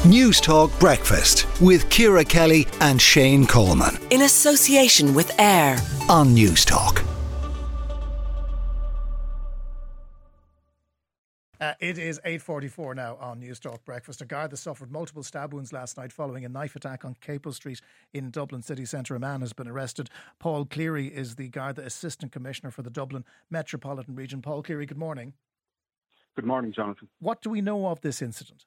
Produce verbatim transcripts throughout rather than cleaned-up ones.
News Talk Breakfast with Ciara Kelly and Shane Coleman. In association with AIR on News Talk. Uh, it is eight forty-four now on News Talk Breakfast. A guard that suffered multiple stab wounds last night following a knife attack on Capel Street in Dublin city centre. A man has been arrested. Paul Cleary is the Garda Assistant Commissioner for the Dublin Metropolitan Region. Paul Cleary, good morning. Good morning, Jonathan. What do we know of this incident?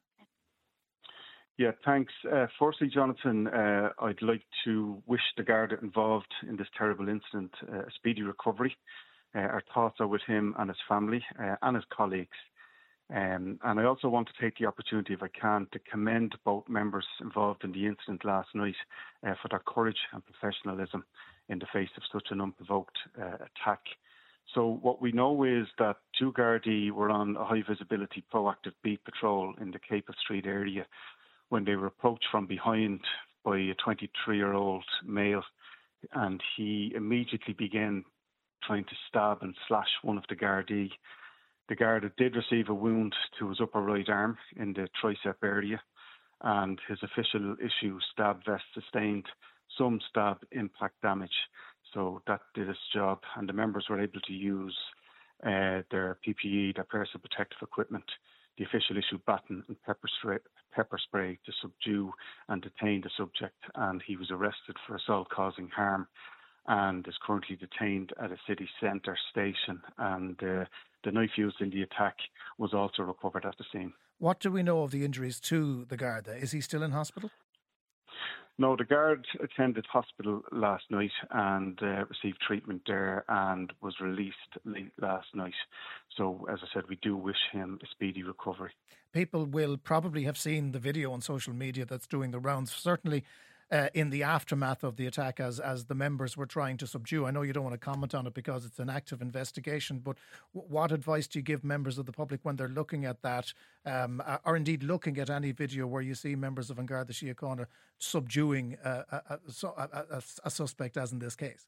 Yeah, thanks. Uh, firstly, Jonathan, uh, I'd like to wish the Garda involved in this terrible incident uh, a speedy recovery. Uh, our thoughts are with him and his family uh, and his colleagues. Um, and I also want to take the opportunity, if I can, to commend both members involved in the incident last night uh, for their courage and professionalism in the face of such an unprovoked uh, attack. So what we know is that two Gardaí were on a high visibility proactive beat patrol in the Capel Street area when they were approached from behind by a twenty-three-year-old male, and he immediately began trying to stab and slash one of the Gardaí. The Garda did receive a wound to his upper right arm in the tricep area, and his official issue stab vest sustained some stab impact damage. So that did its job, and the members were able to use uh, their P P E, their personal protective equipment, the official issue baton and pepper spray, pepper spray to subdue and detain the subject, and he was arrested for assault causing harm and is currently detained at a city centre station. And uh, the knife used in the attack was also recovered at the scene. What do we know of the injuries to the Garda? Is he still in hospital? No, the guard attended hospital last night and uh, received treatment there and was released late last night. So, as I said, we do wish him a speedy recovery. People will probably have seen the video on social media that's doing the rounds, certainly uh, in the aftermath of the attack as, as the members were trying to subdue. I know you don't want to comment on it because it's an active investigation, but w- what advice do you give members of the public when they're looking at that, um, or indeed looking at any video where you see members of An Garda Síochána subduing uh, a, a, a, a suspect, as in this case?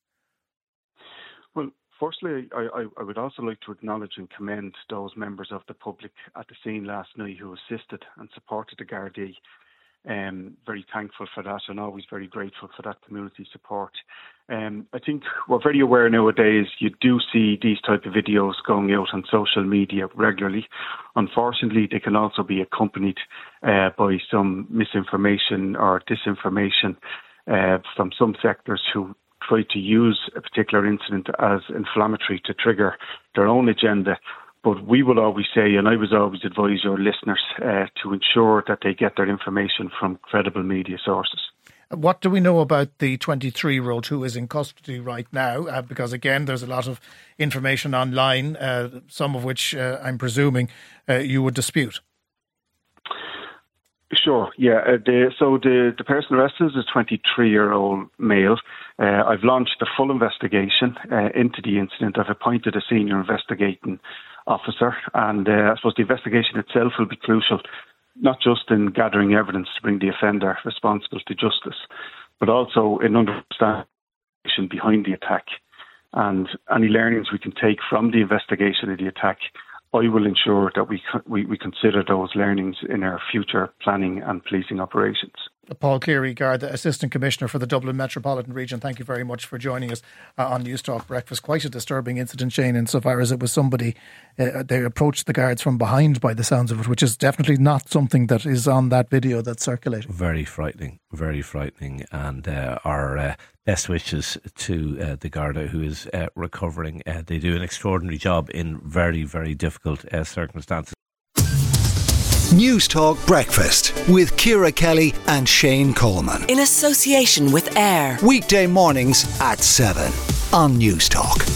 Well, firstly, I, I, I would also like to acknowledge and commend those members of the public at the scene last night who assisted and supported the Gardaí. Um, very thankful for that and always very grateful for that community support. Um, I think we're very aware nowadays you do see these type of videos going out on social media regularly. Unfortunately, they can also be accompanied uh, by some misinformation or disinformation uh, from some sectors who try to use a particular incident as inflammatory to trigger their own agenda. But we will always say, and I would always advise your listeners uh, to ensure that they get their information from credible media sources. What do we know about the twenty-three-year-old who is in custody right now? Uh, because, again, there's a lot of information online, uh, some of which uh, I'm presuming uh, you would dispute. Sure, yeah. Uh, the, so the, the person arrested is a twenty-three-year-old male. Uh, I've launched a full investigation uh, into the incident. I've appointed a senior investigating officer, and uh, I suppose the investigation itself will be crucial, not just in gathering evidence to bring the offender responsible to justice, but also in understanding behind the attack and any learnings we can take from the investigation of the attack. I will ensure that we, we we consider those learnings in our future planning and policing operations. Paul Cleary, Garda Assistant Commissioner for the Dublin Metropolitan Region, thank you very much for joining us uh, on News Talk Breakfast. Quite a disturbing incident, Shane, insofar as it was somebody, uh, they approached the guards from behind by the sounds of it, which is definitely not something that is on that video that's circulating. Very frightening, very frightening. And uh, our uh, best wishes to uh, the Garda who is uh, recovering. Uh, they do an extraordinary job in very, very difficult uh, circumstances. News Talk Breakfast with Ciara Kelly and Shane Coleman. In association with AIR. Weekday mornings at seven on News Talk.